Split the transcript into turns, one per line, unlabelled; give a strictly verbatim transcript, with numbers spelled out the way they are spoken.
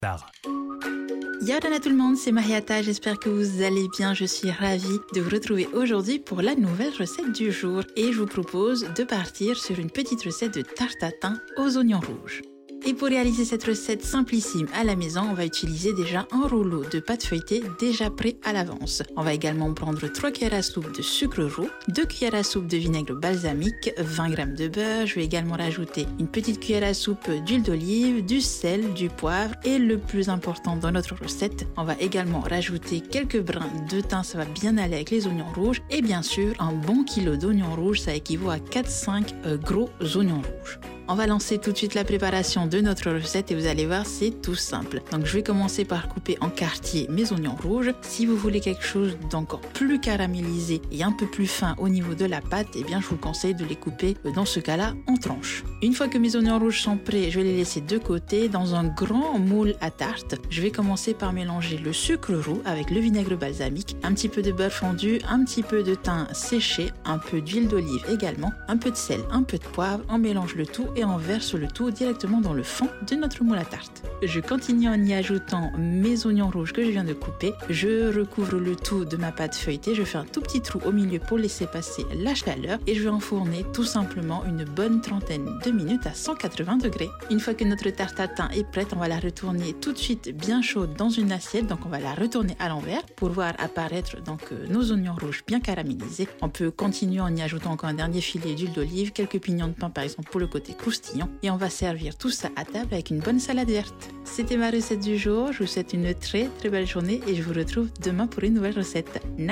Tard.
Yadana tout le monde, c'est Mariata, j'espère que vous allez bien, je suis ravie de vous retrouver aujourd'hui pour la nouvelle recette du jour et je vous propose de partir sur une petite recette de tarte tatin aux oignons rouges. Et pour réaliser cette recette simplissime à la maison, on va utiliser déjà un rouleau de pâte feuilletée déjà prêt à l'avance. On va également prendre trois cuillères à soupe de sucre roux, deux cuillères à soupe de vinaigre balsamique, vingt grammes de beurre. Je vais également rajouter une petite cuillère à soupe d'huile d'olive, du sel, du poivre et le plus important dans notre recette, on va également rajouter quelques brins de thym, ça va bien aller avec les oignons rouges et bien sûr un bon kilo d'oignons rouges, ça équivaut à quatre à cinq euh, gros oignons rouges. On va lancer tout de suite la préparation de notre recette et vous allez voir, c'est tout simple. Donc je vais commencer par couper en quartier mes oignons rouges. Si vous voulez quelque chose d'encore plus caramélisé et un peu plus fin au niveau de la pâte, eh bien je vous conseille de les couper dans ce cas-là en tranches. Une fois que mes oignons rouges sont prêts, je vais les laisser de côté dans un grand moule à tarte. Je vais commencer par mélanger le sucre roux avec le vinaigre balsamique, un petit peu de beurre fondu, un petit peu de thym séché, un peu d'huile d'olive également, un peu de sel, un peu de poivre. On mélange le tout et on verse le tout directement dans le fond de notre moule à tarte. Je continue en y ajoutant mes oignons rouges que je viens de couper. Je recouvre le tout de ma pâte feuilletée. Je fais un tout petit trou au milieu pour laisser passer la chaleur et je vais enfourner tout simplement une bonne trentaine de minutes à cent quatre-vingts degrés. Une fois que notre tarte tatin est prête, on va la retourner tout de suite bien chaude dans une assiette. Donc on va la retourner à l'envers pour voir apparaître donc euh, nos oignons rouges bien caramélisés. On peut continuer en y ajoutant encore un dernier filet d'huile d'olive, quelques pignons de pain par exemple pour le côté croustillant et on va servir tout ça à table avec une bonne salade verte. C'était ma recette du jour, je vous souhaite une très très belle journée et je vous retrouve demain pour une nouvelle recette.